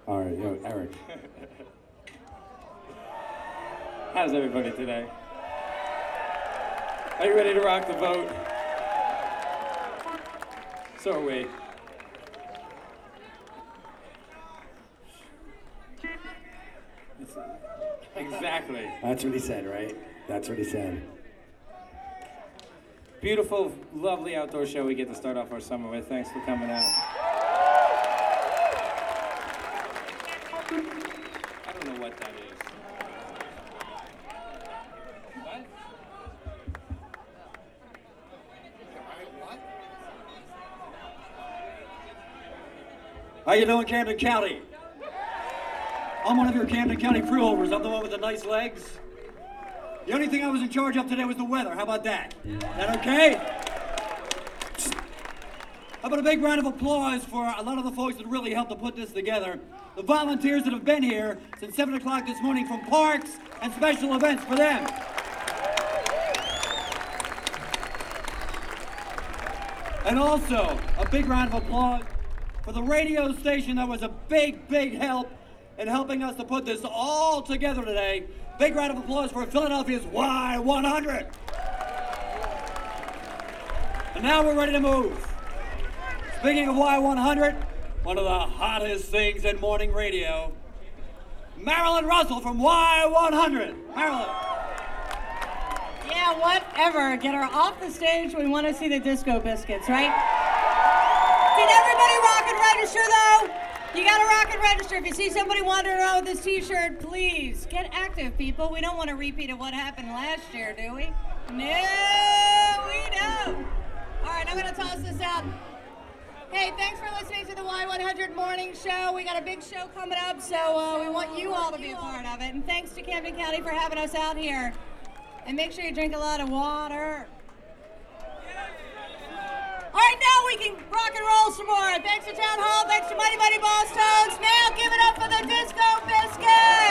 All right, yo, Eric. How's everybody today? Are you ready to rock the boat? So are we. Exactly. That's what he said, right? That's what he said. Beautiful, lovely outdoor show we get to start off our summer with. Thanks for coming out. I don't know what that is. What? How you doing, Camden County? I'm one of your Camden County crew overs. I'm the one with the nice legs. The only thing I was in charge of today was the weather. How about that? That okay? How about a big round of applause for a lot of the folks that really helped to put this together. The volunteers that have been here since 7 o'clock this morning from parks and special events for them. And also, a big round of applause for the radio station that was a big, big help in helping us to put this all together today. Big round of applause for Philadelphia's Y100. And now we're ready to move. Speaking of Y100, one of the hottest things in morning radio, Marilyn Russell from Y100. Marilyn. Yeah, whatever. Get her off the stage. We want to see the Disco Biscuits, right? Did everybody rock and register, though? You gotta rock and register. If you see somebody wandering around with this t-shirt, please get active, people. We don't want a repeat of what happened last year, do we? No, we don't. All right, I'm gonna toss this out. Hey, thanks for listening to the Y100 Morning Show. We got a big show coming up, so we want you all to be a part of it. And thanks to Camden County for having us out here. And make sure you drink a lot of water. All right, now we can rock and roll some more. Thanks to Town Hall, thanks to Mighty Mighty Boss Tones. Now give it up for the Disco Biscuits.